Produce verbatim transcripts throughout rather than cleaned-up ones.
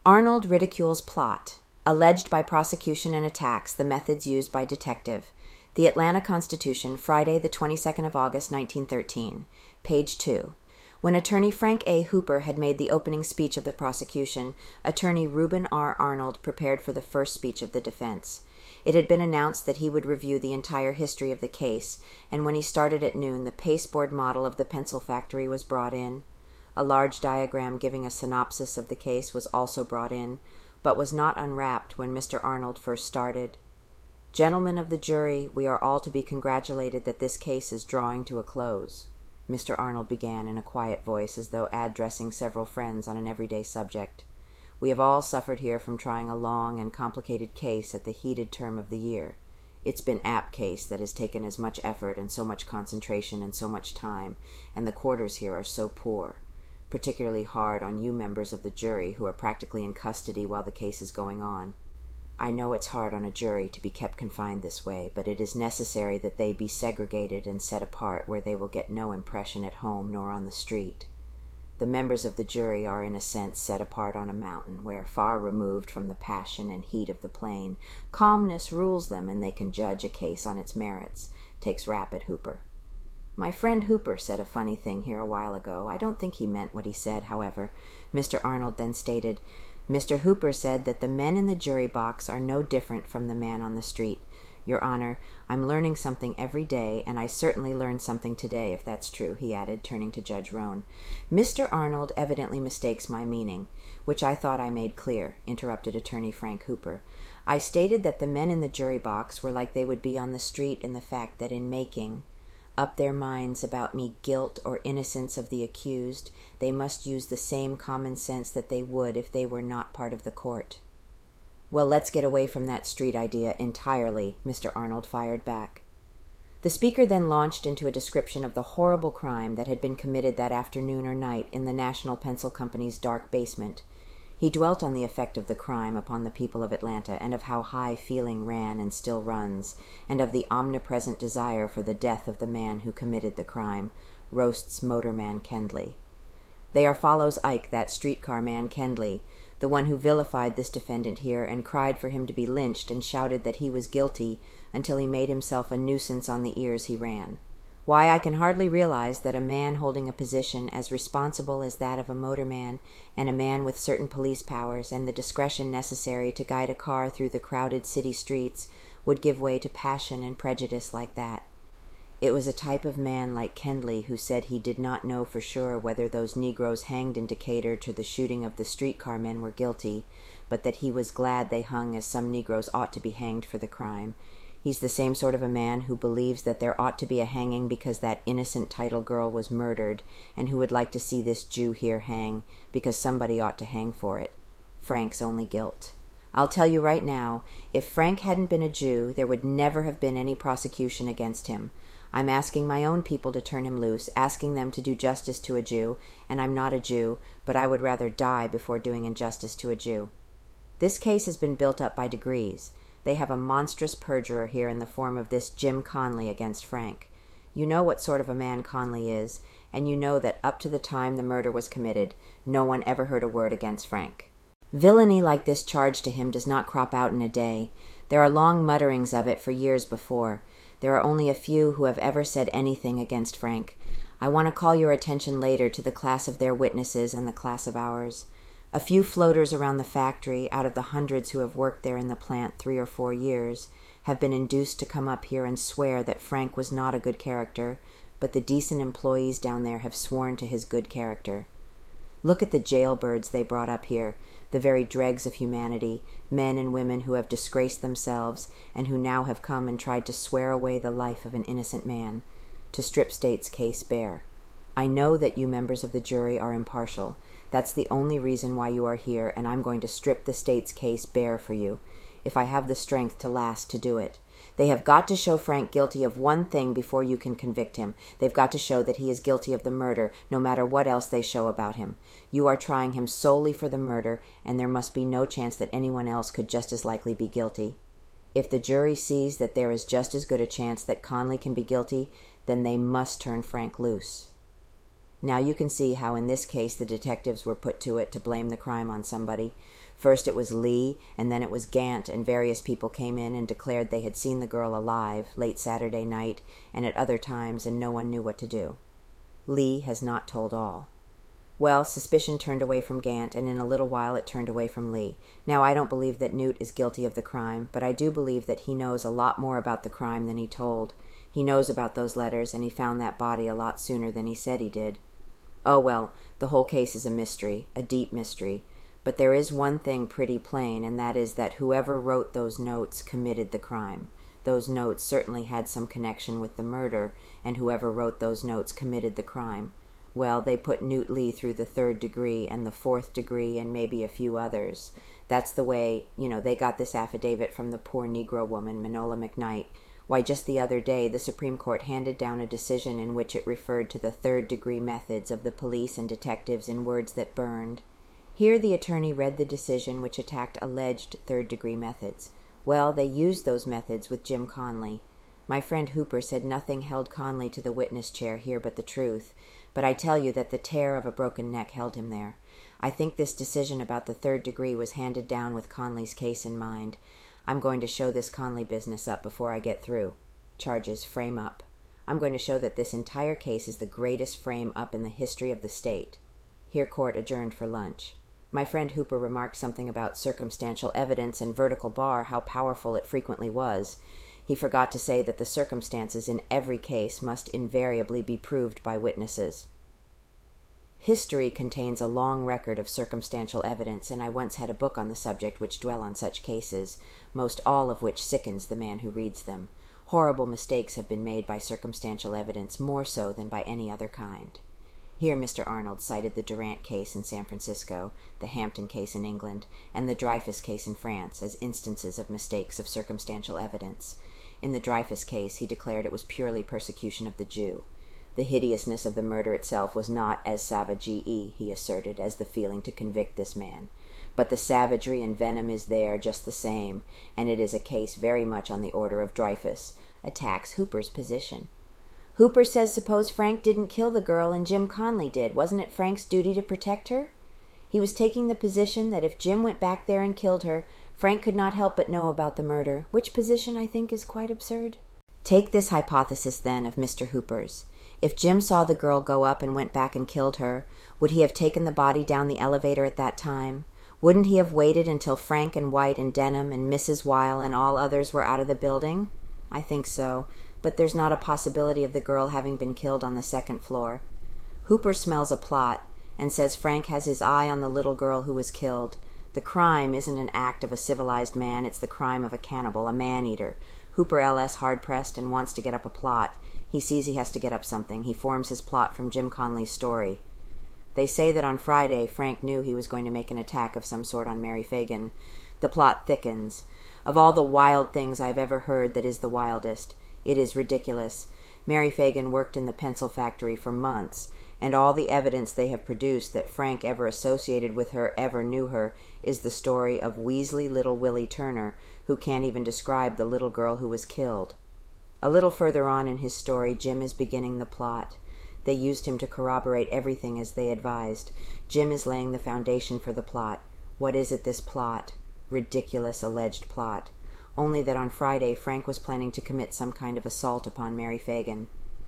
Arnold ridicules plot. Alleged by prosecution and attacks the methods used by detective. The Atlanta Constitution, Friday, the twenty-second of August, nineteen thirteen. Page two. When Attorney Frank A. Hooper had made the opening speech of the prosecution, Attorney Reuben R. Arnold prepared for the first speech of the defense. It had been announced that he would review the entire history of the case, and when he started at noon, the pasteboard model of the pencil factory was brought in. A large diagram giving a synopsis of the case was also brought in, but was not unwrapped when Mister Arnold first started. "Gentlemen of the jury, we are all to be congratulated that this case is drawing to a close," Mister Arnold began in a quiet voice, as though addressing several friends on an everyday subject. "We have all suffered here from trying a long and complicated case at the heated term of the year. It's been apt case that has taken as much effort and so much concentration and so much time, and the quarters here are so poor. Particularly hard on you members of the jury who are practically in custody while the case is going on. I know it's hard on a jury to be kept confined this way, but it is necessary that they be segregated and set apart where they will get no impression at home nor on the street. The members of the jury are in a sense set apart on a mountain, where, far removed from the passion and heat of the plain, calmness rules them and they can judge a case on its merits," takes rap at Hooper. "My friend Hooper said a funny thing here a while ago. I don't think he meant what he said, however," Mister Arnold then stated. "Mister Hooper said that the men in the jury box are no different from the man on the street. Your Honor, I'm learning something every day, and I certainly learned something today, if that's true," he added, turning to Judge Roan. "Mister Arnold evidently mistakes my meaning, which I thought I made clear," interrupted Attorney Frank Hooper. "I stated that the men in the jury box were like they would be on the street in the fact that in making up their minds about me guilt or innocence of the accused, they must use the same common sense that they would if they were not part of the court." "Well, let's get away from that street idea entirely," Mister Arnold fired back. The speaker then launched into a description of the horrible crime that had been committed that afternoon or night in the National Pencil Company's dark basement. He dwelt on the effect of the crime upon the people of Atlanta, and of how high feeling ran and still runs, and of the omnipresent desire for the death of the man who committed the crime, roasts Motorman Kendley. "They follows Ike, that streetcar man Kendley, the one who vilified this defendant here and cried for him to be lynched and shouted that he was guilty until he made himself a nuisance on the ears he ran. Why, I can hardly realize that a man holding a position as responsible as that of a motorman, and a man with certain police powers and the discretion necessary to guide a car through the crowded city streets, would give way to passion and prejudice like that. It was a type of man like Kendley who said he did not know for sure whether those Negroes hanged in Decatur to the shooting of the streetcar men were guilty, but that he was glad they hung as some Negroes ought to be hanged for the crime. He's the same sort of a man who believes that there ought to be a hanging because that innocent title girl was murdered, and who would like to see this Jew here hang because somebody ought to hang for it. Frank's only guilt. I'll tell you right now, if Frank hadn't been a Jew, there would never have been any prosecution against him. I'm asking my own people to turn him loose, asking them to do justice to a Jew, and I'm not a Jew, but I would rather die before doing injustice to a Jew. This case has been built up by degrees. They have a monstrous perjurer here in the form of this Jim Conley against Frank. You know what sort of a man Conley is, and you know that up to the time the murder was committed, no one ever heard a word against Frank. Villainy like this charged to him does not crop out in a day. There are long mutterings of it for years before. There are only a few who have ever said anything against Frank. I want to call your attention later to the class of their witnesses and the class of ours. A few floaters around the factory, out of the hundreds who have worked there in the plant three or four years, have been induced to come up here and swear that Frank was not a good character, but the decent employees down there have sworn to his good character. Look at the jailbirds they brought up here, the very dregs of humanity, men and women who have disgraced themselves, and who now have come and tried to swear away the life of an innocent man, to strip State's case bare. I know that you members of the jury are impartial. That's the only reason why you are here, and I'm going to strip the State's case bare for you, if I have the strength to last to do it. They have got to show Frank guilty of one thing before you can convict him. They've got to show that he is guilty of the murder, no matter what else they show about him. You are trying him solely for the murder, and there must be no chance that anyone else could just as likely be guilty. If the jury sees that there is just as good a chance that Conley can be guilty, then they must turn Frank loose. Now you can see how in this case the detectives were put to it to blame the crime on somebody. First it was Lee, and then it was Gant, and various people came in and declared they had seen the girl alive, late Saturday night, and at other times, and no one knew what to do. Lee has not told all. Well, suspicion turned away from Gant, and in a little while it turned away from Lee. Now, I don't believe that Newt is guilty of the crime, but I do believe that he knows a lot more about the crime than he told. He knows about those letters, and he found that body a lot sooner than he said he did. Oh, well, the whole case is a mystery, a deep mystery. But there is one thing pretty plain, and that is that whoever wrote those notes committed the crime. Those notes certainly had some connection with the murder, and whoever wrote those notes committed the crime. Well, they put Newt Lee through the third degree and the fourth degree and maybe a few others. That's the way, you know, they got this affidavit from the poor Negro woman, Manola McKnight. Why, just the other day, the Supreme Court handed down a decision in which it referred to the third-degree methods of the police and detectives in words that burned. Here the attorney read the decision which attacked alleged third-degree methods. Well, they used those methods with Jim Conley. My friend Hooper said nothing held Conley to the witness chair here but the truth, but I tell you that the tear of a broken neck held him there. I think this decision about the third degree was handed down with Conley's case in mind. I'm going to show this Conley business up before I get through. Charges, frame up. I'm going to show that this entire case is the greatest frame up in the history of the state. Here court adjourned for lunch. My friend Hooper remarked something about circumstantial evidence and vertical bar, how powerful it frequently was. He forgot to say that the circumstances in every case must invariably be proved by witnesses. History contains a long record of circumstantial evidence, and I once had a book on the subject which dwell on such cases, most all of which sickens the man who reads them. Horrible mistakes have been made by circumstantial evidence, more so than by any other kind. Here Mister Arnold cited the Durant case in San Francisco, the Hampton case in England, and the Dreyfus case in France as instances of mistakes of circumstantial evidence. In the Dreyfus case, he declared it was purely persecution of the Jew. The hideousness of the murder itself was not as savage, he asserted, as the feeling to convict this man. But the savagery and venom is there just the same, and it is a case very much on the order of Dreyfus. Attacks Hooper's position. Hooper says suppose Frank didn't kill the girl and Jim Conley did. Wasn't it Frank's duty to protect her? He was taking the position that if Jim went back there and killed her, Frank could not help but know about the murder, which position I think is quite absurd. Take this hypothesis, then, of Mister Hooper's. If Jim saw the girl go up and went back and killed her, would he have taken the body down the elevator at that time? Wouldn't he have waited until Frank and White and Denham and Missus Weil and all others were out of the building? I think so, but there's not a possibility of the girl having been killed on the second floor. Hooper smells a plot and says Frank has his eye on the little girl who was killed. The crime isn't an act of a civilized man, it's the crime of a cannibal, a man-eater. Hooper L S hard-pressed and wants to get up a plot. He sees he has to get up something. He forms his plot from Jim Conley's story. They say that on Friday, Frank knew he was going to make an attack of some sort on Mary Fagan. The plot thickens. Of all the wild things I've ever heard, that is the wildest. It is ridiculous. Mary Fagan worked in the pencil factory for months, and all the evidence they have produced that Frank ever associated with her, ever knew her, is the story of Weasley Little Willie Turner, who can't even describe the little girl who was killed. A little further on in his story, Jim is beginning the plot. They used him to corroborate everything as they advised. Jim is laying the foundation for the plot. What is it, this plot? Ridiculous alleged plot. Only that on Friday Frank was planning to commit some kind of assault upon Mary Fagan.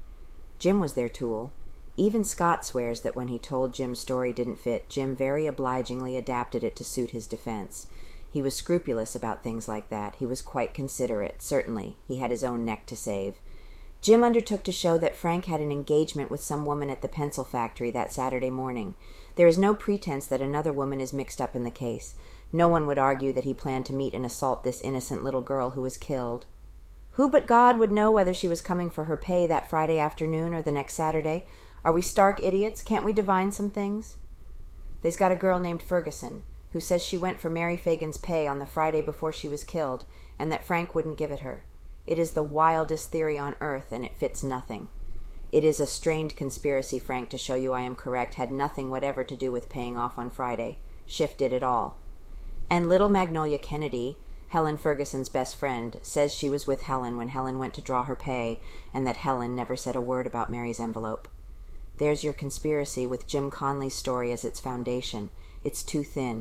Jim was their tool. Even Scott swears that when he told Jim's story didn't fit, Jim very obligingly adapted it to suit his defense. He was scrupulous about things like that. He was quite considerate, certainly. He had his own neck to save. Jim undertook to show that Frank had an engagement with some woman at the pencil factory that Saturday morning. There is no pretense that another woman is mixed up in the case. No one would argue that he planned to meet and assault this innocent little girl who was killed. Who but God would know whether she was coming for her pay that Friday afternoon or the next Saturday? Are we stark idiots? Can't we divine some things? They's got a girl named Ferguson, who says she went for Mary Fagan's pay on the Friday before she was killed, and that Frank wouldn't give it her. It is the wildest theory on earth, and it fits nothing. It is a strained conspiracy, Frank, to show you I am correct, had nothing whatever to do with paying off on Friday. Schiff did it all. And little Magnolia Kennedy, Helen Ferguson's best friend, says she was with Helen when Helen went to draw her pay, and that Helen never said a word about Mary's envelope. There's your conspiracy with Jim Conley's story as its foundation. It's too thin.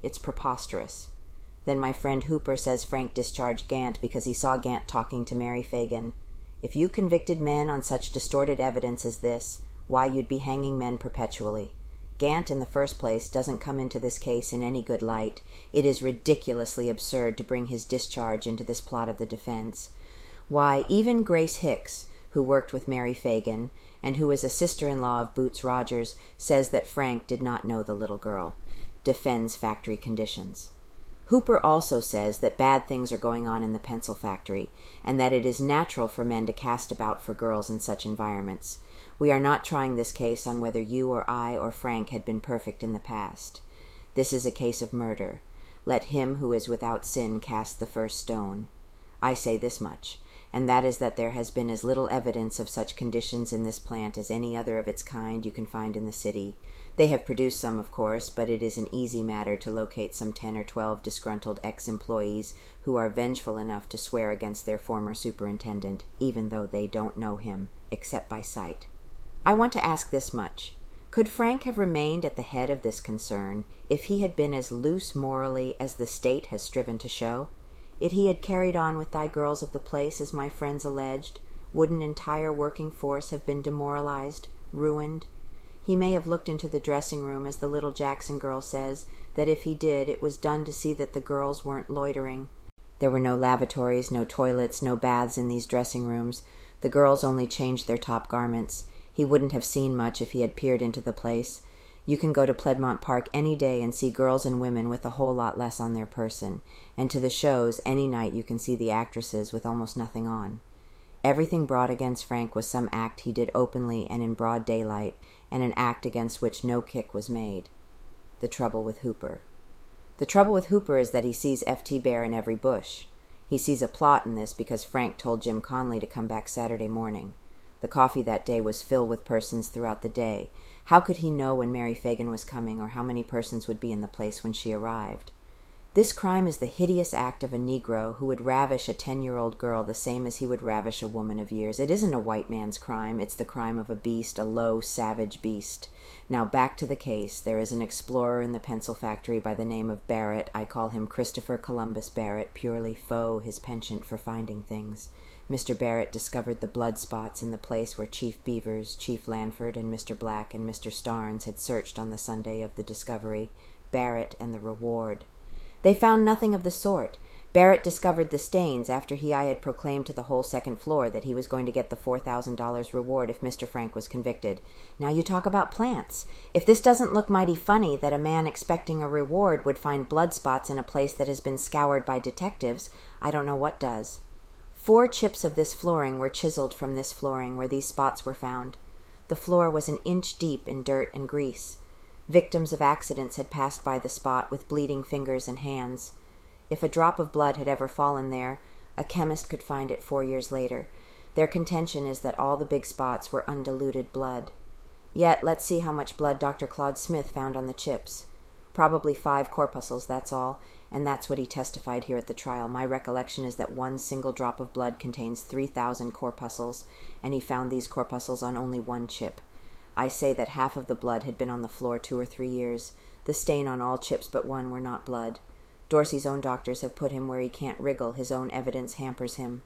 It's preposterous. Then my friend Hooper says Frank discharged Gant because he saw Gant talking to Mary Fagan. If you convicted men on such distorted evidence as this, why, you'd be hanging men perpetually. Gant, in the first place, doesn't come into this case in any good light. It is ridiculously absurd to bring his discharge into this plot of the defense. Why, even Grace Hicks, who worked with Mary Fagan, and who is a sister-in-law of Boots Rogers, says that Frank did not know the little girl. Defends factory conditions. Hooper also says that bad things are going on in the pencil factory, and that it is natural for men to cast about for girls in such environments. We are not trying this case on whether you or I or Frank had been perfect in the past. This is a case of murder. Let him who is without sin cast the first stone. I say this much, and that is that there has been as little evidence of such conditions in this plant as any other of its kind you can find in the city. They have produced some, of course, but it is an easy matter to locate some ten or twelve disgruntled ex-employees who are vengeful enough to swear against their former superintendent, even though they don't know him, except by sight. I want to ask this much. Could Frank have remained at the head of this concern if he had been as loose morally as the state has striven to show? If he had carried on with thy girls of the place as my friends alleged, would an entire working force have been demoralized, ruined? He may have looked into the dressing room, as the little Jackson girl says, that if he did, it was done to see that the girls weren't loitering. There were no lavatories, no toilets, no baths in these dressing rooms. The girls only changed their top garments. He wouldn't have seen much if he had peered into the place. You can go to Piedmont Park any day and see girls and women with a whole lot less on their person, and to the shows any night you can see the actresses with almost nothing on. Everything brought against Frank was some act he did openly and in broad daylight, and an act against which no kick was made. The trouble with Hooper. The trouble with Hooper is that he sees F T Bear in every bush. He sees a plot in this because Frank told Jim Conley to come back Saturday morning. The coffee that day was filled with persons throughout the day. How could he know when Mary Fagan was coming, or how many persons would be in the place when she arrived? This crime is the hideous act of a Negro who would ravish a ten-year-old girl the same as he would ravish a woman of years. It isn't a white man's crime. It's the crime of a beast, a low, savage beast. Now back to the case. There is an explorer in the pencil factory by the name of Barrett. I call him Christopher Columbus Barrett, purely faux his penchant for finding things. Mister Barrett discovered the blood spots in the place where Chief Beavers, Chief Lanford, and Mister Black and Mister Starnes had searched on the Sunday of the discovery. Barrett and the reward. They found nothing of the sort. Barrett discovered the stains after he I had proclaimed to the whole second floor that he was going to get the four thousand dollars reward if Mister Frank was convicted. Now you talk about plants. If this doesn't look mighty funny that a man expecting a reward would find blood spots in a place that has been scoured by detectives, I don't know what does. Four chips of this flooring were chiseled from this flooring where these spots were found. The floor was an inch deep in dirt and grease. Victims of accidents had passed by the spot with bleeding fingers and hands. If a drop of blood had ever fallen there, a chemist could find it four years later. Their contention is that all the big spots were undiluted blood. Yet, let's see how much blood Doctor Claude Smith found on the chips. Probably five corpuscles, that's all, and that's what he testified here at the trial. My recollection is that one single drop of blood contains three thousand corpuscles, and he found these corpuscles on only one chip. I say that half of the blood had been on the floor two or three years. The stain on all chips but one were not blood. Dorsey's own doctors have put him where he can't wriggle. His own evidence hampers him.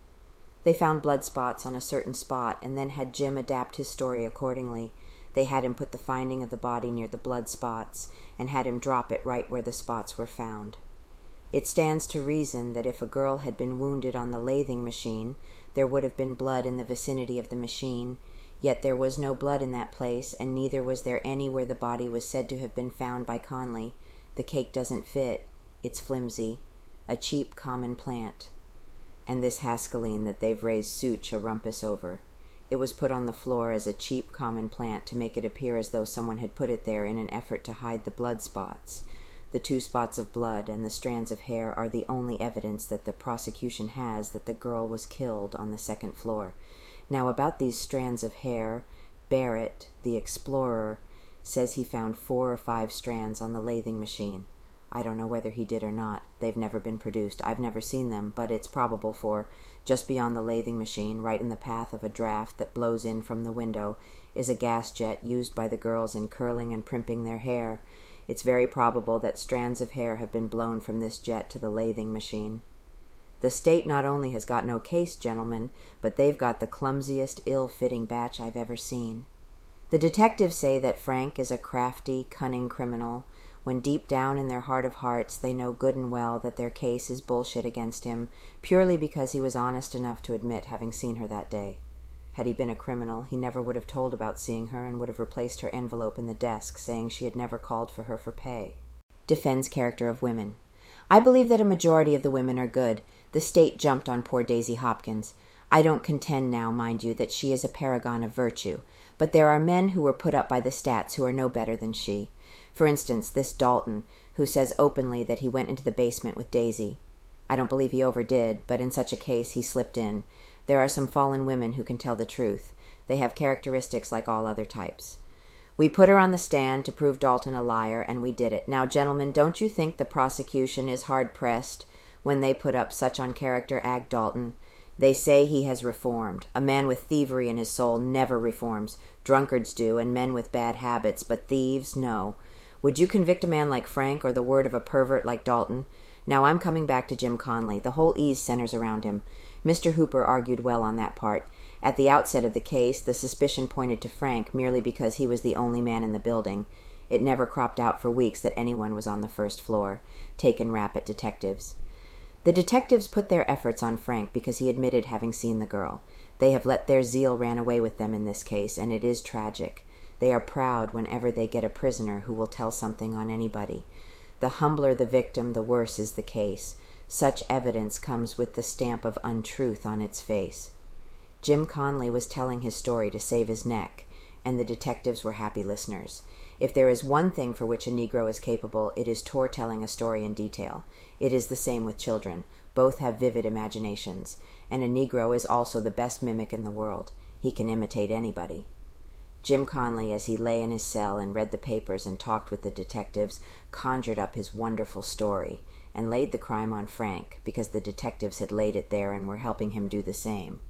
They found blood spots on a certain spot, and then had Jim adapt his story accordingly. They had him put the finding of the body near the blood spots, and had him drop it right where the spots were found. It stands to reason that if a girl had been wounded on the lathing machine, there would have been blood in the vicinity of the machine, yet there was no blood in that place, and neither was there any where the body was said to have been found by Conley. The cake doesn't fit. It's flimsy. A cheap, common plant. And this Haskellene that they've raised such a rumpus over. It was put on the floor as a cheap, common plant to make it appear as though someone had put it there in an effort to hide the blood spots. The two spots of blood and the strands of hair are the only evidence that the prosecution has that the girl was killed on the second floor. Now, about these strands of hair, Barrett, the explorer, says he found four or five strands on the lathing machine. I don't know whether he did or not. They've never been produced. I've never seen them, but it's probable, for just beyond the lathing machine, right in the path of a draft that blows in from the window, is a gas jet used by the girls in curling and primping their hair. It's very probable that strands of hair have been blown from this jet to the lathing machine. The state not only has got no case, gentlemen, but they've got the clumsiest, ill-fitting batch I've ever seen. The detectives say that Frank is a crafty, cunning criminal, when deep down in their heart of hearts they know good and well that their case is bullshit against him, purely because he was honest enough to admit having seen her that day. Had he been a criminal, he never would have told about seeing her and would have replaced her envelope in the desk, saying she had never called for her for pay. Defends character of women. I believe that a majority of the women are good. The state jumped on poor Daisy Hopkins. I don't contend now, mind you, that she is a paragon of virtue, but there are men who were put up by the stats who are no better than she. For instance, this Dalton, who says openly that he went into the basement with Daisy. I don't believe he overdid, but in such a case he slipped in. There are some fallen women who can tell the truth. They have characteristics like all other types. We put her on the stand to prove Dalton a liar, and we did it. Now, gentlemen, don't you think the prosecution is hard-pressed when they put up such on character Ag Dalton? They say he has reformed. A man with thievery in his soul never reforms. Drunkards do, and men with bad habits, but thieves, no. Would you convict a man like Frank or the word of a pervert like Dalton? Now I'm coming back to Jim Conley. The whole ease centers around him. Mister Hooper argued well on that part. At the outset of the case, the suspicion pointed to Frank merely because he was the only man in the building. It never cropped out for weeks that anyone was on the first floor. Taken rap at detectives. The detectives put their efforts on Frank because he admitted having seen the girl. They have let their zeal ran away with them in this case, and it is tragic. They are proud whenever they get a prisoner who will tell something on anybody. The humbler the victim, the worse is the case. Such evidence comes with the stamp of untruth on its face. Jim Conley was telling his story to save his neck, and the detectives were happy listeners. If there is one thing for which a Negro is capable, it is tore-telling a story in detail. It is the same with children. Both have vivid imaginations, and a Negro is also the best mimic in the world. He can imitate anybody. Jim Conley, as he lay in his cell and read the papers and talked with the detectives, conjured up his wonderful story, and laid the crime on Frank, because the detectives had laid it there and were helping him do the same.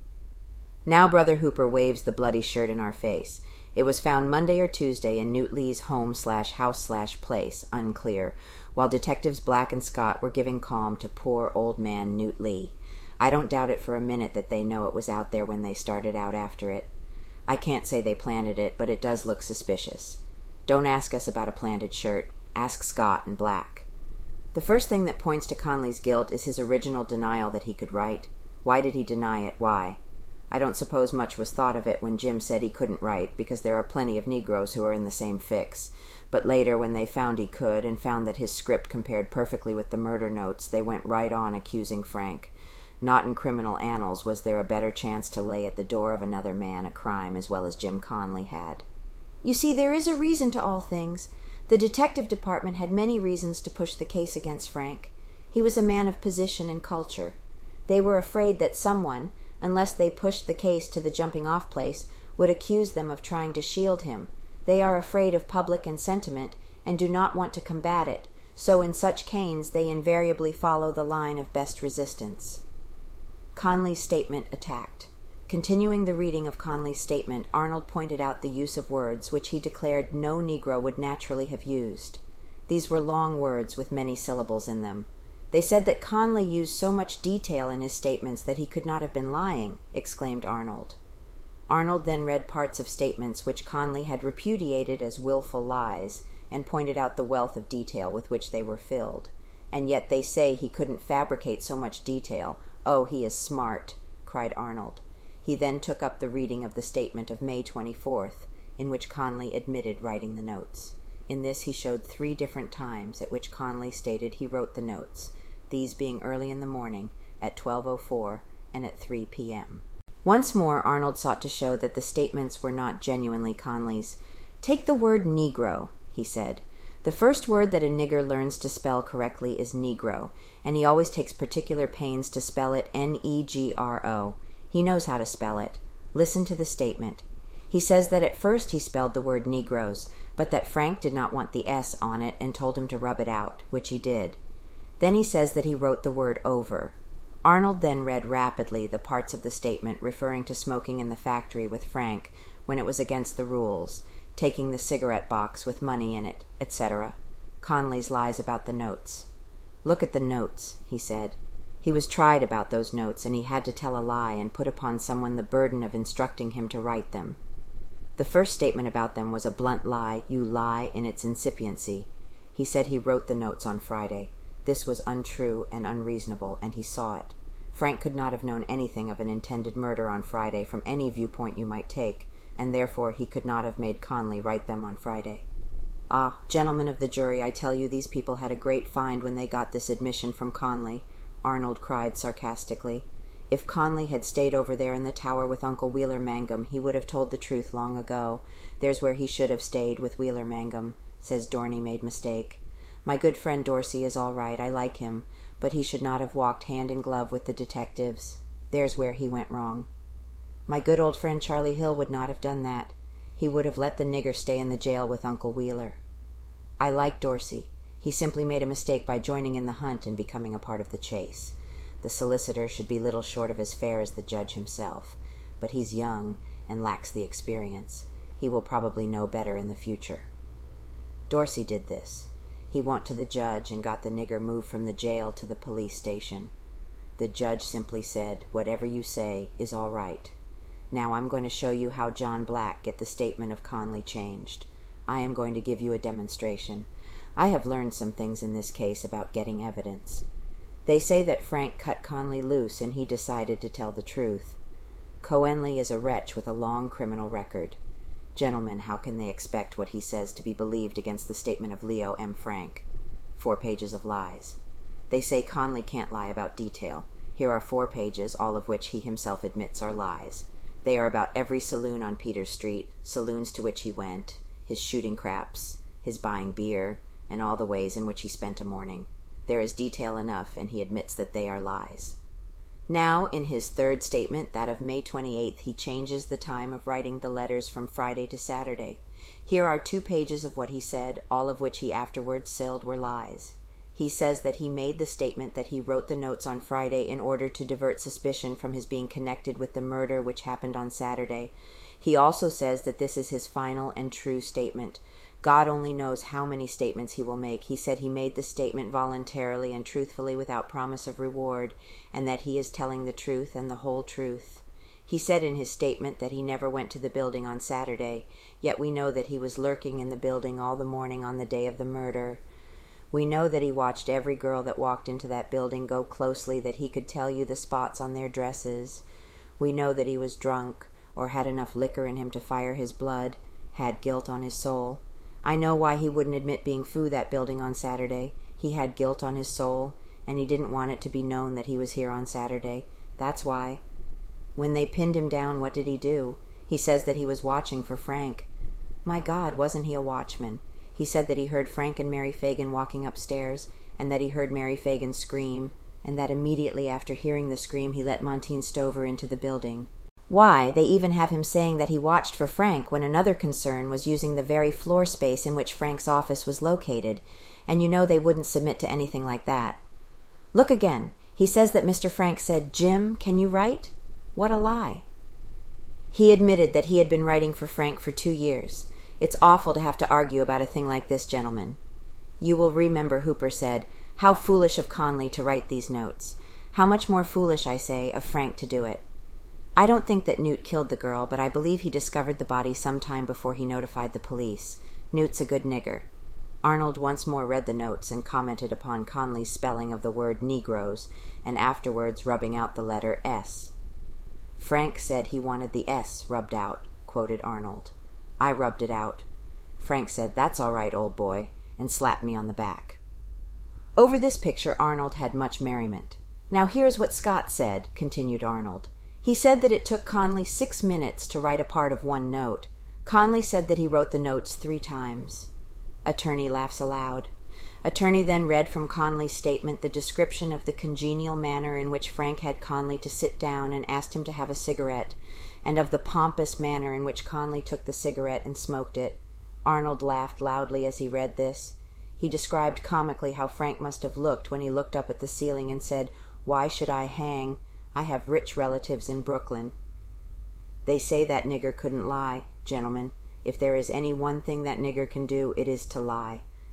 Now Brother Hooper waves the bloody shirt in our face. It was found Monday or Tuesday in Newt Lee's home slash house slash place, unclear, while detectives Black and Scott were giving calm to poor old man Newt Lee. I don't doubt it for a minute that they know it was out there when they started out after it. I can't say they planted it, but it does look suspicious. Don't ask us about a planted shirt. Ask Scott and Black. The first thing that points to Conley's guilt is his original denial that he could write. Why did he deny it? Why? I don't suppose much was thought of it when Jim said he couldn't write, because there are plenty of Negroes who are in the same fix. But later, when they found he could, and found that his script compared perfectly with the murder notes, they went right on accusing Frank. Not in criminal annals was there a better chance to lay at the door of another man a crime as well as Jim Conley had. You see, there is a reason to all things. The detective department had many reasons to push the case against Frank. He was a man of position and culture. They were afraid that someone, unless they pushed the case to the jumping-off place, would accuse them of trying to shield him. They are afraid of public and sentiment, and do not want to combat it, so in such cases they invariably follow the line of best resistance. Conley's statement attacked. Continuing the reading of Conley's statement, Arnold pointed out the use of words which he declared no Negro would naturally have used. These were long words with many syllables in them. They said that Conley used so much detail in his statements that he could not have been lying, exclaimed Arnold. Arnold then read parts of statements which Conley had repudiated as willful lies, and pointed out the wealth of detail with which they were filled. And yet they say he couldn't fabricate so much detail. Oh, he is smart, cried Arnold. He then took up the reading of the statement of May twenty-fourth, in which Conley admitted writing the notes. In this he showed three different times at which Conley stated he wrote the notes, these being early in the morning, at twelve oh four, and at three p.m. Once more Arnold sought to show that the statements were not genuinely Conley's. "Take the word Negro," he said. "The first word that a nigger learns to spell correctly is Negro, and he always takes particular pains to spell it N E G R O. He knows how to spell it. Listen to the statement. He says that at first he spelled the word Negroes, but that Frank did not want the S on it and told him to rub it out, which he did. Then he says that he wrote the word over." Arnold then read rapidly the parts of the statement referring to smoking in the factory with Frank when it was against the rules, taking the cigarette box with money in it, et cetera. Conley's lies about the notes. "Look at the notes," he said. He was tried about those notes, and he had to tell a lie and put upon someone the burden of instructing him to write them. The first statement about them was a blunt lie, you lie, in its incipiency. He said he wrote the notes on Friday. This was untrue and unreasonable, and he saw it. Frank could not have known anything of an intended murder on Friday from any viewpoint you might take, and therefore he could not have made Conley write them on Friday. Ah, gentlemen of the jury, I tell you these people had a great find when they got this admission from Conley, Arnold cried sarcastically. If Conley had stayed over there in the tower with Uncle Wheeler Mangum, he would have told the truth long ago. There's where he should have stayed, with Wheeler Mangum, says Dorney made mistake. My good friend Dorsey is all right, I like him, but he should not have walked hand in glove with the detectives. There's where he went wrong. My good old friend Charlie Hill would not have done that. He would have let the nigger stay in the jail with Uncle Wheeler. I like Dorsey. He simply made a mistake by joining in the hunt and becoming a part of the chase. The solicitor should be little short of as fair as the judge himself, but he's young and lacks the experience. He will probably know better in the future. Dorsey did this. He went to the judge and got the nigger moved from the jail to the police station. The judge simply said, whatever you say is all right. Now I'm going to show you how John Black get the statement of Conley changed. I am going to give you a demonstration. I have learned some things in this case about getting evidence. They say that Frank cut Conley loose and he decided to tell the truth. Cohenley is a wretch with a long criminal record. Gentlemen, how can they expect what he says to be believed against the statement of Leo M. Frank? Four pages of lies. They say Conley can't lie about detail. Here are four pages, all of which he himself admits are lies. They are about every saloon on Peters Street, saloons to which he went, his shooting craps, his buying beer, and all the ways in which he spent a morning. There is detail enough, and he admits that they are lies. Now, in his third statement, that of May twenty-eighth, he changes the time of writing the letters from Friday to Saturday. Here are two pages of what he said, all of which he afterwards said were lies. He says that he made the statement that he wrote the notes on Friday in order to divert suspicion from his being connected with the murder which happened on Saturday. He also says that this is his final and true statement. God only knows how many statements he will make. He said he made the statement voluntarily and truthfully without promise of reward, and that he is telling the truth and the whole truth. He said in his statement that he never went to the building on Saturday, yet we know that he was lurking in the building all the morning on the day of the murder. We know that he watched every girl that walked into that building go closely, that he could tell you the spots on their dresses. We know that he was drunk, or had enough liquor in him to fire his blood, had guilt on his soul. I know why he wouldn't admit being foo that building on Saturday. He had guilt on his soul, and he didn't want it to be known that he was here on Saturday. That's why. When they pinned him down, what did he do? He says that he was watching for Frank. My God, wasn't he a watchman? He said that he heard Frank and Mary Fagan walking upstairs, and that he heard Mary Fagan scream, and that immediately after hearing the scream he let Montine Stover into the building. Why, they even have him saying that he watched for Frank when another concern was using the very floor space in which Frank's office was located, and you know they wouldn't submit to anything like that. Look again. He says that Mister Frank said, "Jim, can you write?" What a lie. He admitted that he had been writing for Frank for two years. It's awful to have to argue about a thing like this, gentlemen. You will remember Hooper said, "How foolish of Conley to write these notes. How much more foolish, I say, of Frank to do it." I don't think that Newt killed the girl, but I believe he discovered the body some time before he notified the police. Newt's a good nigger. Arnold once more read the notes and commented upon Conley's spelling of the word Negroes, and afterwards rubbing out the letter S. Frank said he wanted the S rubbed out, quoted Arnold. I rubbed it out. Frank said, "That's all right, old boy," and slapped me on the back. Over this picture Arnold had much merriment. Now here's what Scott said, continued Arnold. He said that it took Conley six minutes to write a part of one note. Conley said that he wrote the notes three times. Attorney laughs aloud. Attorney then read from Conley's statement the description of the congenial manner in which Frank had Conley to sit down and asked him to have a cigarette, and of the pompous manner in which Conley took the cigarette and smoked it. Arnold laughed loudly as he read this. He described comically how Frank must have looked when he looked up at the ceiling and said, "Why should I hang? I have rich relatives in Brooklyn." They say that nigger couldn't lie, gentlemen. If there is any one thing that nigger can do, it is to lie,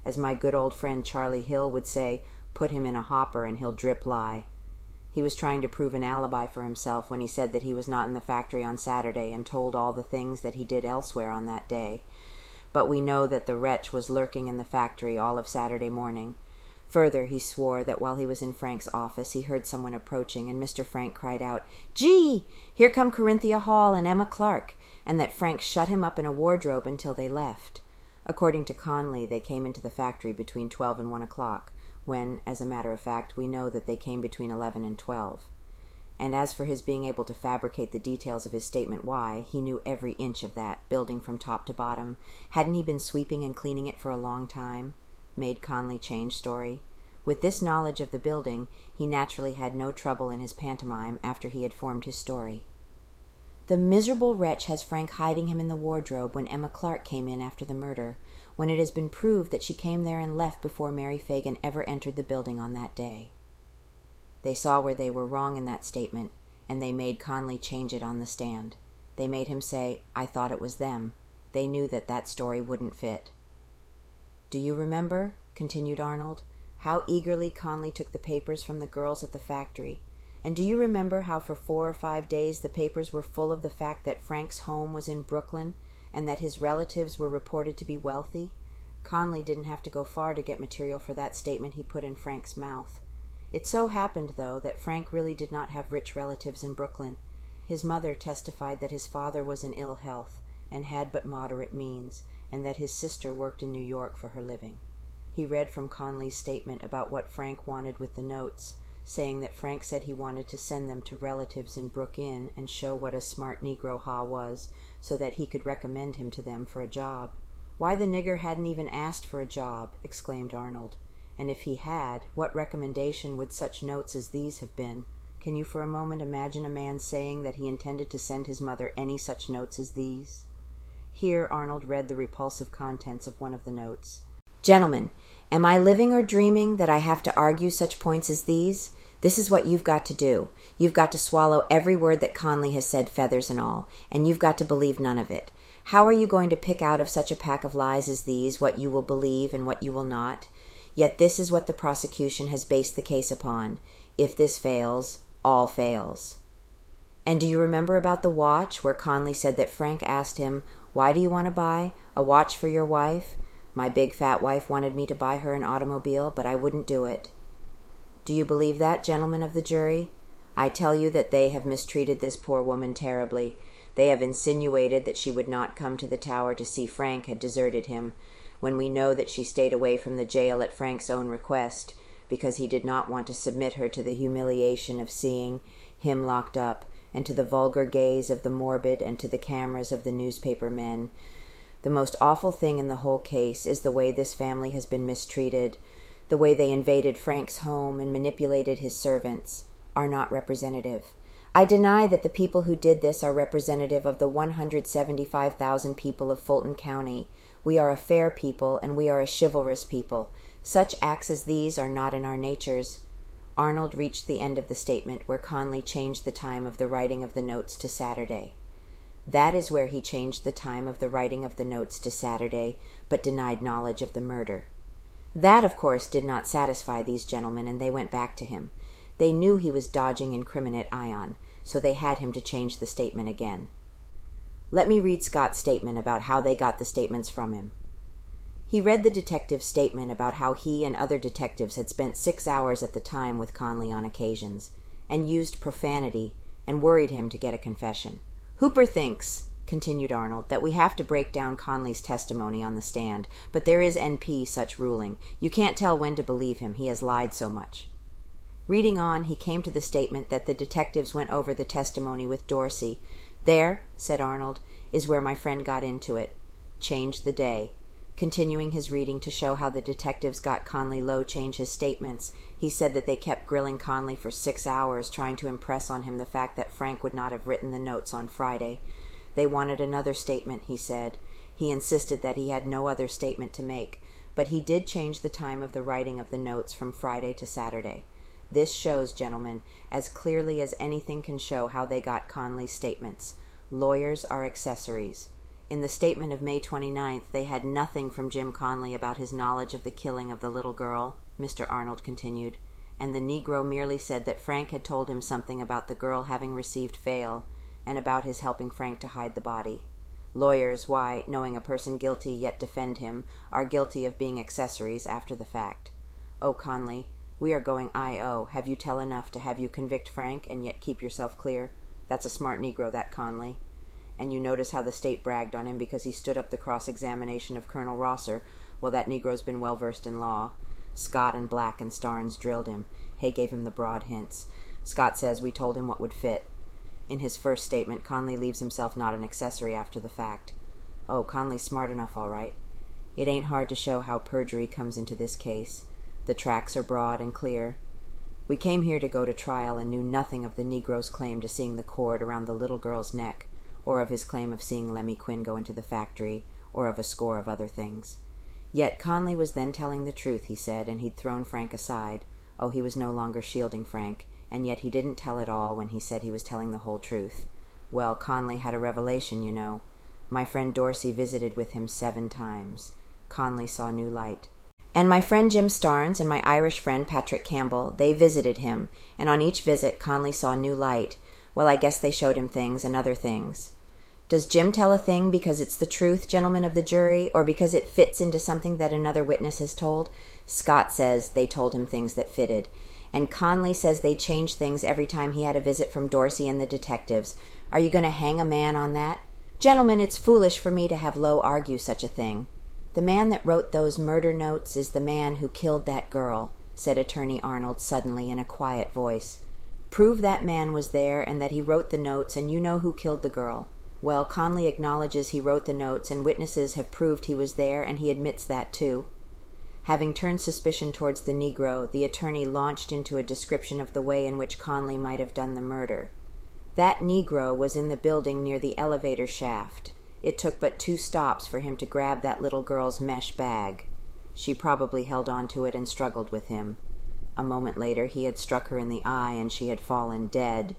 As my good old friend Charlie Hill would say, put him in a hopper and he'll drip lie. He was trying to prove an alibi for himself when he said that he was not in the factory on Saturday and told all the things that he did elsewhere on that day. But we know that the wretch was lurking in the factory all of Saturday morning. Further, he swore that while he was in Frank's office, he heard someone approaching, and Mister Frank cried out, "Gee, here come Corinthia Hall and Emma Clark," and that Frank shut him up in a wardrobe until they left. According to Conley, they came into the factory between twelve and one o'clock, when, as a matter of fact, we know that they came between eleven and twelve. And as for his being able to fabricate the details of his statement why, he knew every inch of that, building from top to bottom. Hadn't he been sweeping and cleaning it for a long time? Made Conley change story. With this knowledge of the building, he naturally had no trouble in his pantomime after he had formed his story. The miserable wretch has Frank hiding him in the wardrobe when Emma Clark came in after the murder, when it has been proved that she came there and left before Mary Fagan ever entered the building on that day. They saw where they were wrong in that statement, and they made Conley change it on the stand. They made him say, "I thought it was them." They knew that that story wouldn't fit. "Do you remember," continued Arnold, "how eagerly Conley took the papers from the girls at the factory? And do you remember how for four or five days the papers were full of the fact that Frank's home was in Brooklyn, and that his relatives were reported to be wealthy? Conley didn't have to go far to get material for that statement he put in Frank's mouth. It so happened, though, that Frank really did not have rich relatives in Brooklyn. His mother testified that his father was in ill health, and had but moderate means, and that his sister worked in New York for her living. He read from Conley's statement about what Frank wanted with the notes, saying that Frank said he wanted to send them to relatives in Brook Inn and show what a smart Negro Ha was, so that he could recommend him to them for a job. "Why, the nigger hadn't even asked for a job," exclaimed Arnold. "And if he had, what recommendation would such notes as these have been? Can you for a moment imagine a man saying that he intended to send his mother any such notes as these?" Here Arnold read the repulsive contents of one of the notes. "Gentlemen, am I living or dreaming that I have to argue such points as these? This is what you've got to do. You've got to swallow every word that Conley has said, feathers and all, and you've got to believe none of it. How are you going to pick out of such a pack of lies as these what you will believe and what you will not? Yet this is what the prosecution has based the case upon. If this fails, all fails." "And do you remember about the watch, where Conley said that Frank asked him, 'Why do you want to buy a watch for your wife?' 'My big fat wife wanted me to buy her an automobile, but I wouldn't do it.' Do you believe that, gentlemen of the jury? I tell you that they have mistreated this poor woman terribly. They have insinuated that she would not come to the Tower to see Frank had deserted him, when we know that she stayed away from the jail at Frank's own request, because he did not want to submit her to the humiliation of seeing him locked up, and to the vulgar gaze of the morbid, and to the cameras of the newspaper men. The most awful thing in the whole case is the way this family has been mistreated. The way they invaded Frank's home and manipulated his servants are not representative. I deny that the people who did this are representative of the one hundred seventy-five thousand people of Fulton County. We are a fair people, and we are a chivalrous people. Such acts as these are not in our natures." Arnold reached the end of the statement, where Conley changed the time of the writing of the notes to Saturday. That is where he changed the time of the writing of the notes to Saturday, but denied knowledge of the murder. That, of course, did not satisfy these gentlemen, and they went back to him. They knew he was dodging incriminate ion, so they had him to change the statement again. Let me read Scott's statement about how they got the statements from him. He read the detective's statement about how he and other detectives had spent six hours at the time with Conley on occasions, and used profanity, and worried him to get a confession. "Hooper thinks," continued Arnold, "that we have to break down Conley's testimony on the stand, but there is N P such ruling. You can't tell when to believe him, he has lied so much." Reading on, he came to the statement that the detectives went over the testimony with Dorsey. "There," said Arnold, "is where my friend got into it. Changed the day." Continuing his reading to show how the detectives got Conley Lowe change his statements, he said that they kept grilling Conley for six hours, trying to impress on him the fact that Frank would not have written the notes on Friday. They wanted another statement, he said. He insisted that he had no other statement to make, but he did change the time of the writing of the notes from Friday to Saturday. This shows, gentlemen, as clearly as anything can show how they got Conley's statements. Lawyers are accessories. In the statement of May twenty-ninth, they had nothing from Jim Conley about his knowledge of the killing of the little girl, Mister Arnold continued, and the Negro merely said that Frank had told him something about the girl having received bail, and about his helping Frank to hide the body. Lawyers, why, knowing a person guilty yet defend him, are guilty of being accessories after the fact. Oh, Conley, we are going I O Have you tell enough to have you convict Frank and yet keep yourself clear? That's a smart Negro, that Conley. And you notice how the state bragged on him because he stood up the cross-examination of Colonel Rosser. Well, that Negro's been well-versed in law. Scott and Black and Starnes drilled him. Hay gave him the broad hints. Scott says we told him what would fit. In his first statement, Conley leaves himself not an accessory after the fact. Oh, Conley's smart enough, all right. It ain't hard to show how perjury comes into this case. The tracks are broad and clear. We came here to go to trial and knew nothing of the Negro's claim to seeing the cord around the little girl's neck, or of his claim of seeing Lemmy Quinn go into the factory, or of a score of other things. Yet Conley was then telling the truth, he said, and he'd thrown Frank aside. Oh, he was no longer shielding Frank, and yet he didn't tell it all when he said he was telling the whole truth. Well, Conley had a revelation, you know. My friend Dorsey visited with him seven times. Conley saw new light. And my friend Jim Starnes and my Irish friend Patrick Campbell, they visited him, and on each visit Conley saw new light. Well, I guess they showed him things and other things. Does Jim tell a thing because it's the truth, gentlemen of the jury, or because it fits into something that another witness has told? Scott says they told him things that fitted. And Conley says they changed things every time he had a visit from Dorsey and the detectives. Are you going to hang a man on that? Gentlemen, it's foolish for me to have Lowe argue such a thing. The man that wrote those murder notes is the man who killed that girl, said Attorney Arnold suddenly in a quiet voice. Prove that man was there and that he wrote the notes, and you know who killed the girl. Well, Conley acknowledges he wrote the notes, and witnesses have proved he was there, and he admits that too. Having turned suspicion towards the Negro, the attorney launched into a description of the way in which Conley might have done the murder. That Negro was in the building near the elevator shaft. It took but two stops for him to grab that little girl's mesh bag. She probably held on to it and struggled with him. A moment later he had struck her in the eye, and she had fallen dead.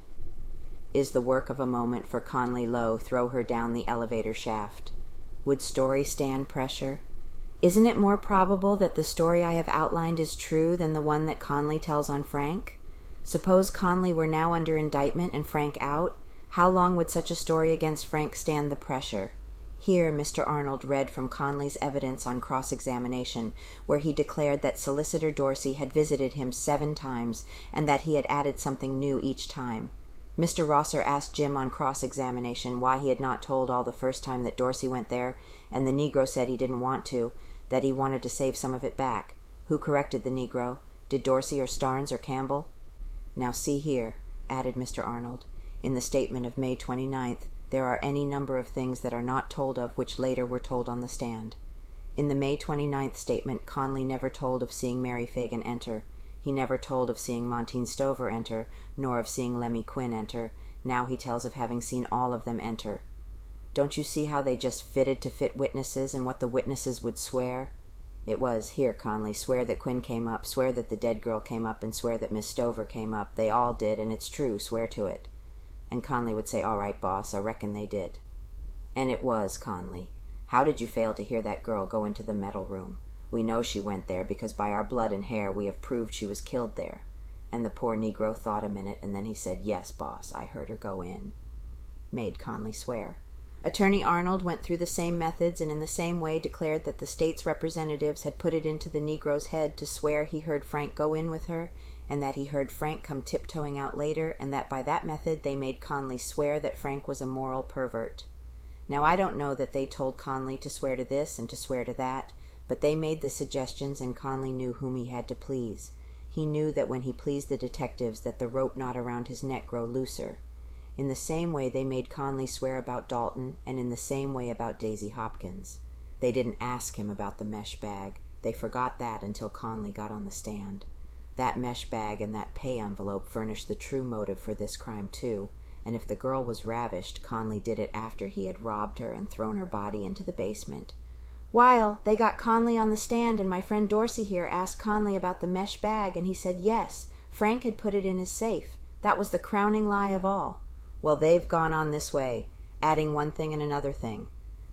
Is the work of a moment for Conley Lowe throw her down the elevator shaft? Would story stand pressure? Isn't it more probable that the story I have outlined is true than the one that Conley tells on Frank? Suppose Conley were now under indictment and Frank out? How long would such a story against Frank stand the pressure? Here Mister Arnold read from Conley's evidence on cross-examination, where he declared that Solicitor Dorsey had visited him seven times, and that he had added something new each time. Mister Rosser asked Jim on cross-examination why he had not told all the first time that Dorsey went there, and the Negro said he didn't want to, that he wanted to save some of it back. Who corrected the Negro? Did Dorsey or Starnes or Campbell? Now see here, added Mister Arnold, in the statement of May twenty-ninth, there are any number of things that are not told of which later were told on the stand. In the May twenty-ninth statement, Conley never told of seeing Mary Fagan enter. He never told of seeing Montine Stover enter, nor of seeing Lemmy Quinn enter. Now he tells of having seen all of them enter. Don't you see how they just fitted to fit witnesses and what the witnesses would swear? It was, here, Conley, swear that Quinn came up, swear that the dead girl came up, and swear that Miss Stover came up. They all did, and it's true, swear to it. And Conley would say, all right, boss, I reckon they did. And it was, Conley. How did you fail to hear that girl go into the metal room? We know she went there because by our blood and hair we have proved she was killed there. And the poor Negro thought a minute, and then he said, yes, boss, I heard her go in. Made Conley swear. Attorney Arnold went through the same methods and in the same way declared that the state's representatives had put it into the Negro's head to swear he heard Frank go in with her, and that he heard Frank come tiptoeing out later, and that by that method they made Conley swear that Frank was a moral pervert. Now I don't know that they told Conley to swear to this and to swear to that, but they made the suggestions, and Conley knew whom he had to please. He knew that when he pleased the detectives that the rope knot around his neck grow looser. In the same way they made Conley swear about Dalton, and in the same way about Daisy Hopkins. They didn't ask him about the mesh bag. They forgot that until Conley got on the stand. That mesh bag and that pay envelope furnished the true motive for this crime too, and if the girl was ravished, Conley did it after he had robbed her and thrown her body into the basement. While they got Conley on the stand, and my friend Dorsey here asked Conley about the mesh bag, and he said yes, Frank had put it in his safe. That was the crowning lie of all. Well, they've gone on this way, adding one thing and another thing.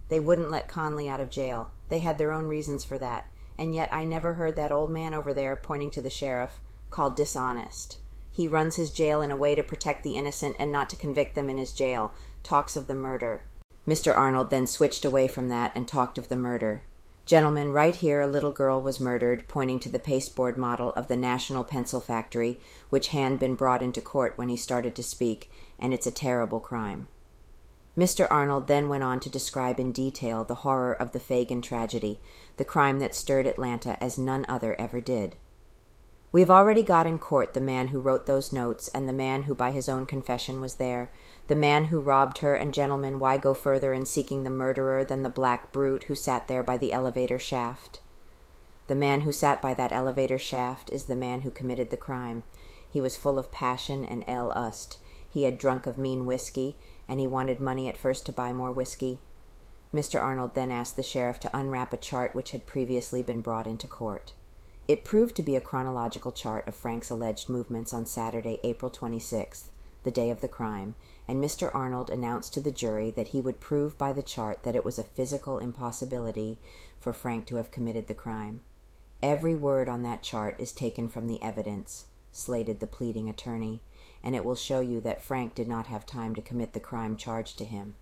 They wouldn't let Conley out of jail. They had their own reasons for that. And yet I never heard that old man over there, pointing to the sheriff, called dishonest. He runs his jail in a way to protect the innocent and not to convict them in his jail. Talks of the murder." Mister Arnold then switched away from that and talked of the murder. "Gentlemen, right here a little girl was murdered," pointing to the pasteboard model of the National Pencil Factory, which had been brought into court when he started to speak, "and it's a terrible crime." Mister Arnold then went on to describe in detail the horror of the Fagan tragedy, the crime that stirred Atlanta as none other ever did. "We have already got in court the man who wrote those notes and the man who by his own confession was there, the man who robbed her, and gentlemen, why go further in seeking the murderer than the black brute who sat there by the elevator shaft? The man who sat by that elevator shaft is the man who committed the crime. He was full of passion and ill-ust. He had drunk of mean whiskey, and he wanted money at first to buy more whiskey." Mister Arnold then asked the sheriff to unwrap a chart which had previously been brought into court. It proved to be a chronological chart of Frank's alleged movements on Saturday, April twenty-sixth, the day of the crime, and Mister Arnold announced to the jury that he would prove by the chart that it was a physical impossibility for Frank to have committed the crime. "Every word on that chart is taken from the evidence," slated the pleading attorney, "and it will show you that Frank did not have time to commit the crime charged to him.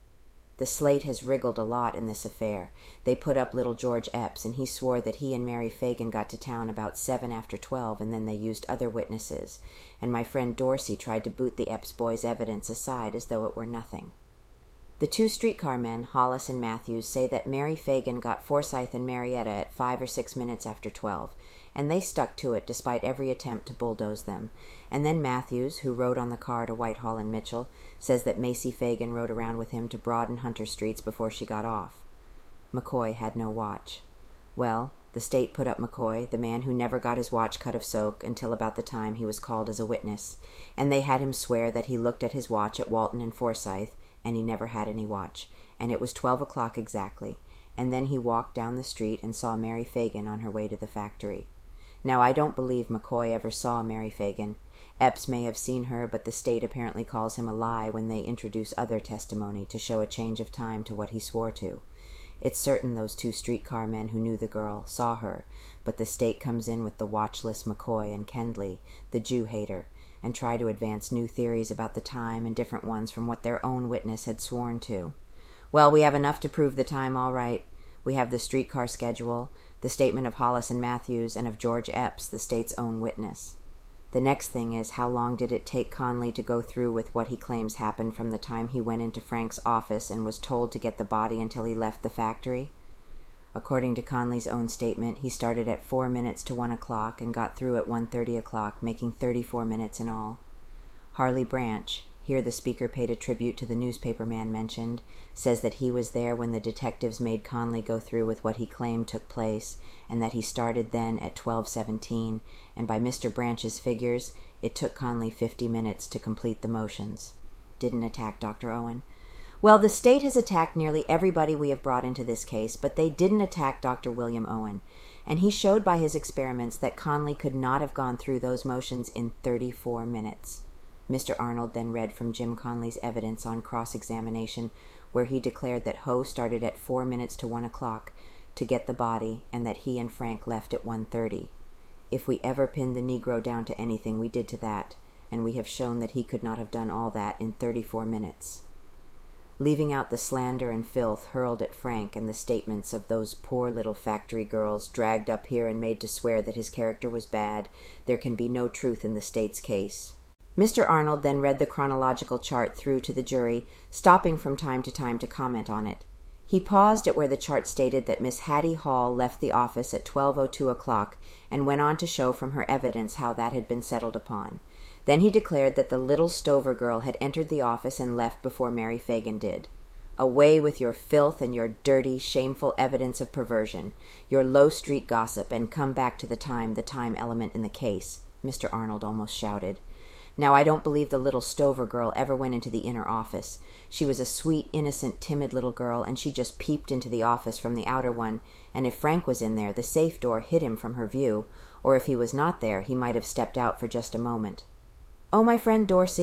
The slate has wriggled a lot in this affair. They put up little George Epps, and he swore that he and Mary Fagan got to town about seven after twelve, and then they used other witnesses, and my friend Dorsey tried to boot the Epps boys' evidence aside as though it were nothing. The two streetcar men, Hollis and Matthews, say that Mary Fagan got Forsythe and Marietta at five or six minutes after twelve, and they stuck to it despite every attempt to bulldoze them. And then Matthews, who rode on the car to Whitehall and Mitchell, says that Macy Fagan rode around with him to Broad and Hunter Streets before she got off. McCoy had no watch. Well, the state put up McCoy, the man who never got his watch cut of soak until about the time he was called as a witness, and they had him swear that he looked at his watch at Walton and Forsythe, and he never had any watch, and it was twelve o'clock exactly, and then he walked down the street and saw Mary Fagan on her way to the factory. Now, I don't believe McCoy ever saw Mary Fagan. Epps may have seen her, but the state apparently calls him a lie when they introduce other testimony to show a change of time to what he swore to. It's certain those two streetcar men who knew the girl saw her, but the state comes in with the watchless McCoy and Kendley, the Jew-hater, and try to advance new theories about the time and different ones from what their own witness had sworn to. Well, we have enough to prove the time, all right. We have the streetcar schedule, the statement of Hollis and Matthews, and of George Epps, the state's own witness. The next thing is, how long did it take Conley to go through with what he claims happened from the time he went into Frank's office and was told to get the body until he left the factory? According to Conley's own statement, he started at four minutes to one o'clock and got through at one thirty o'clock, making thirty-four minutes in all. Harley Branch, here the speaker paid a tribute to the newspaper man mentioned, says that he was there when the detectives made Conley go through with what he claimed took place, and that he started then at twelve seventeen, and by Mister Branch's figures, it took Conley fifty minutes to complete the motions. Didn't attack Doctor Owen. Well, the state has attacked nearly everybody we have brought into this case, but they didn't attack Doctor William Owen, and he showed by his experiments that Conley could not have gone through those motions in thirty-four minutes. Mister Arnold then read from Jim Conley's evidence on cross-examination, where he declared that Ho started at four minutes to one o'clock to get the body, and that he and Frank left at one thirty. If we ever pinned the Negro down to anything, we did to that, and we have shown that he could not have done all that in thirty-four minutes. Leaving out the slander and filth hurled at Frank and the statements of those poor little factory girls dragged up here and made to swear that his character was bad, there can be no truth in the state's case. Mister Arnold then read the chronological chart through to the jury, stopping from time to time to comment on it. He paused at where the chart stated that Miss Hattie Hall left the office at twelve oh two o'clock, and went on to show from her evidence how that had been settled upon. Then he declared that the little Stover girl had entered the office and left before Mary Fagan did. Away with your filth and your dirty, shameful evidence of perversion, your low street gossip, and come back to the time, the time element in the case, Mister Arnold almost shouted. Now, I don't believe the little Stover girl ever went into the inner office. She was a sweet, innocent, timid little girl, and she just peeped into the office from the outer one, and if Frank was in there, the safe door hid him from her view, or if he was not there, he might have stepped out for just a moment. "Oh, my friend Dorsey,"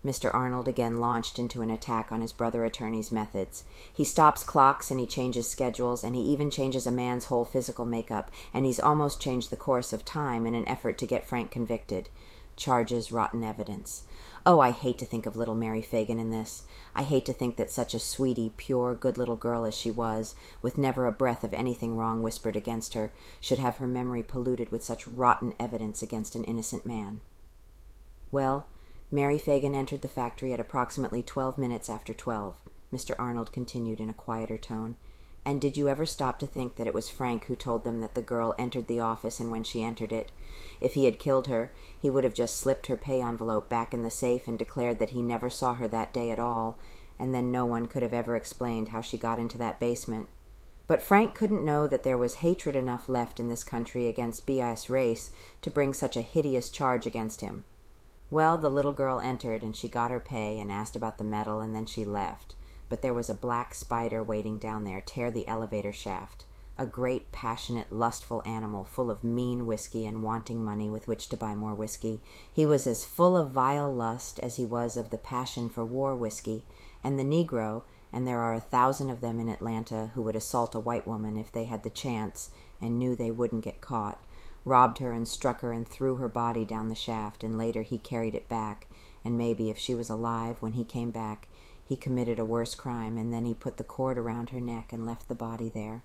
Mister Arnold again launched into an attack on his brother attorney's methods. He stops clocks and he changes schedules, and he even changes a man's whole physical makeup, and he's almost changed the course of time in an effort to get Frank convicted. Charges rotten evidence. Oh, I hate to think of little Mary Fagan in this. I hate to think that such a sweetie, pure, good little girl as she was, with never a breath of anything wrong whispered against her, should have her memory polluted with such rotten evidence against an innocent man. Well, Mary Fagan entered the factory at approximately twelve minutes after twelve, Mister Arnold continued in a quieter tone. And did you ever stop to think that it was Frank who told them that the girl entered the office and when she entered it? If he had killed her, he would have just slipped her pay envelope back in the safe and declared that he never saw her that day at all, and then no one could have ever explained how she got into that basement. But Frank couldn't know that there was hatred enough left in this country against B S race to bring such a hideous charge against him. Well, the little girl entered, and she got her pay and asked about the medal, and then she left. But there was a black spider waiting down there, tear the elevator shaft. A great, passionate, lustful animal, full of mean whiskey and wanting money with which to buy more whiskey. He was as full of vile lust as he was of the passion for war whiskey, and the Negro, and there are a thousand of them in Atlanta who would assault a white woman if they had the chance and knew they wouldn't get caught, robbed her and struck her and threw her body down the shaft, and later he carried it back, and maybe if she was alive when he came back, he committed a worse crime, and then he put the cord around her neck and left the body there.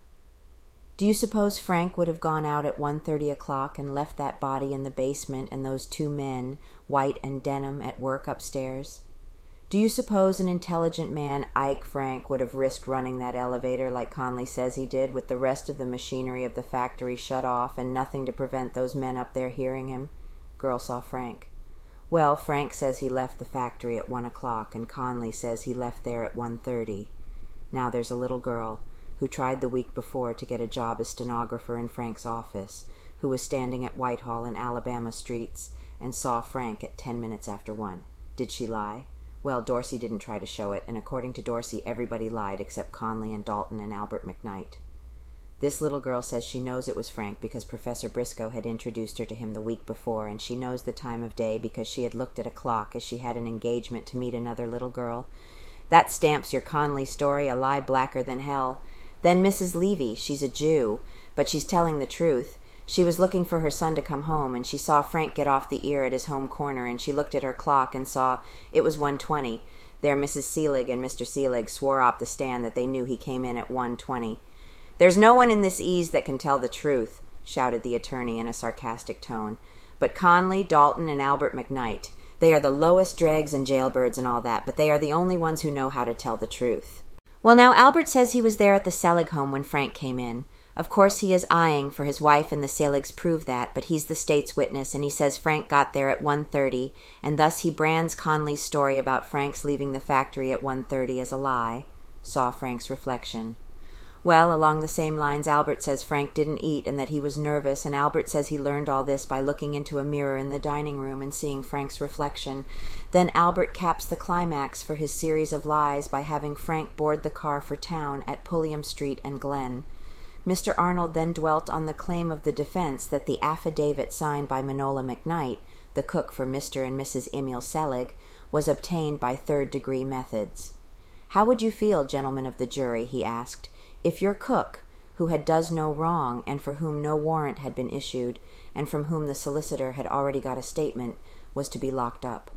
Do you suppose Frank would have gone out at one thirty o'clock and left that body in the basement and those two men, White and Denham, at work upstairs? Do you suppose an intelligent man, Ike Frank, would have risked running that elevator like Conley says he did, with the rest of the machinery of the factory shut off and nothing to prevent those men up there hearing him? Girl saw Frank. Well, Frank says he left the factory at one o'clock, and Conley says he left there at one thirty. Now there's a little girl who tried the week before to get a job as stenographer in Frank's office, who was standing at Whitehall and Alabama streets and saw Frank at ten minutes after one. Did she lie? Well, Dorsey didn't try to show it, and according to Dorsey, everybody lied except Conley and Dalton and Albert McKnight. This little girl says she knows it was Frank because Professor Briscoe had introduced her to him the week before, and she knows the time of day because she had looked at a clock as she had an engagement to meet another little girl. That stamps your Conley story a lie blacker than hell. Then Missus Levy, she's a Jew, but she's telling the truth. She was looking for her son to come home, and she saw Frank get off the ear at his home corner, and she looked at her clock and saw it was one twenty. There Missus Seelig and Mister Seelig swore off the stand that they knew he came in at one twenty. "There's no one in this ease that can tell the truth," shouted the attorney in a sarcastic tone. "But Conley, Dalton, and Albert McKnight. They are the lowest dregs and jailbirds and all that, but they are the only ones who know how to tell the truth." Well, now, Albert says he was there at the Selig home when Frank came in. Of course he is eyeing, for his wife and the Seligs prove that, but he's the state's witness, and he says Frank got there at one thirty, and thus he brands Conley's story about Frank's leaving the factory at one thirty as a lie. Saw Frank's reflection. Well, along the same lines, Albert says Frank didn't eat and that he was nervous, and Albert says he learned all this by looking into a mirror in the dining room and seeing Frank's reflection. Then Albert caps the climax for his series of lies by having Frank board the car for town at Pulliam Street and Glen. Mister Arnold then dwelt on the claim of the defense that the affidavit signed by Manola McKnight, the cook for Mister and Missus Emil Selig, was obtained by third-degree methods. "How would you feel, gentlemen of the jury," he asked, "if your cook, who had does no wrong, and for whom no warrant had been issued, and from whom the solicitor had already got a statement, was to be locked up?"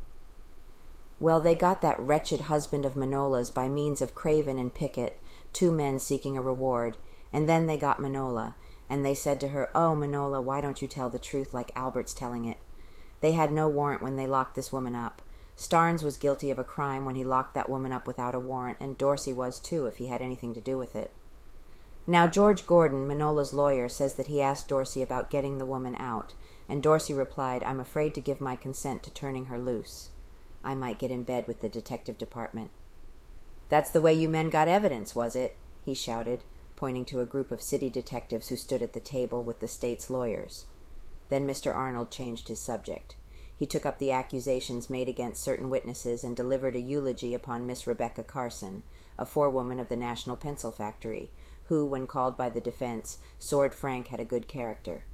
Well, they got that wretched husband of Manola's by means of Craven and Pickett, two men seeking a reward, and then they got Manola, and they said to her, "Oh, Manola, why don't you tell the truth like Albert's telling it?" They had no warrant when they locked this woman up. Starnes was guilty of a crime when he locked that woman up without a warrant, and Dorsey was too if he had anything to do with it. Now George Gordon, Manola's lawyer, says that he asked Dorsey about getting the woman out, and Dorsey replied, "I'm afraid to give my consent to turning her loose. I might get in bed with the detective department." "That's the way you men got evidence, was it?" he shouted, pointing to a group of city detectives who stood at the table with the state's lawyers. Then Mister Arnold changed his subject. He took up the accusations made against certain witnesses and delivered a eulogy upon Miss Rebecca Carson, a forewoman of the National Pencil Factory, who, when called by the defense, Sword Frank had a good character.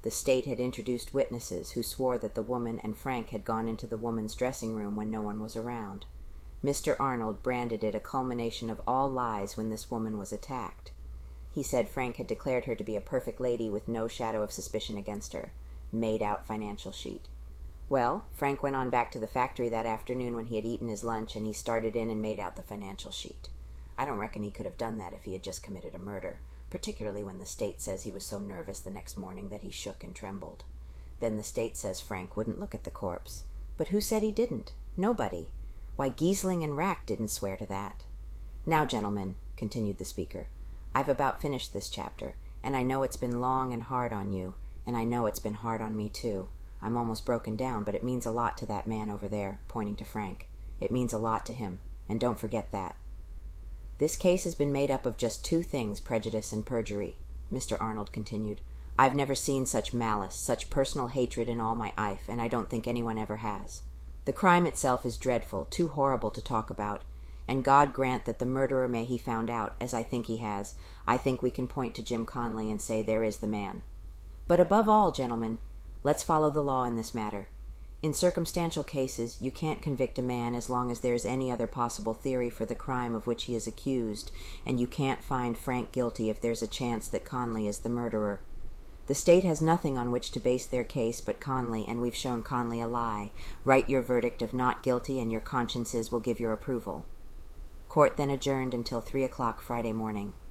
The state had introduced witnesses who swore that the woman and Frank had gone into the woman's dressing room when no one was around. Mister Arnold branded it a culmination of all lies when this woman was attacked. He said Frank had declared her to be a perfect lady with no shadow of suspicion against her. Made-out financial sheet. Well, Frank went on back to the factory that afternoon when he had eaten his lunch, and he started in and made out the financial sheet. I don't reckon he could have done that if he had just committed a murder, particularly when the state says he was so nervous the next morning that he shook and trembled. Then the state says Frank wouldn't look at the corpse. But who said he didn't? Nobody. Why, Giesling and Rack didn't swear to that. Now, gentlemen, continued the speaker, I've about finished this chapter, and I know it's been long and hard on you, and I know it's been hard on me too. I'm almost broken down, but it means a lot to that man over there, pointing to Frank. It means a lot to him, and don't forget that. This case has been made up of just two things, prejudice and perjury, Mister Arnold continued. I've never seen such malice, such personal hatred in all my life, and I don't think anyone ever has. The crime itself is dreadful, too horrible to talk about, and God grant that the murderer may he found out, as I think he has. I think we can point to Jim Conley and say there is the man. But above all, gentlemen, let's follow the law in this matter. In circumstantial cases, you can't convict a man as long as there is any other possible theory for the crime of which he is accused, and you can't find Frank guilty if there's a chance that Conley is the murderer. The state has nothing on which to base their case but Conley, and we've shown Conley a lie. Write your verdict of not guilty, and your consciences will give your approval. Court then adjourned until three o'clock Friday morning.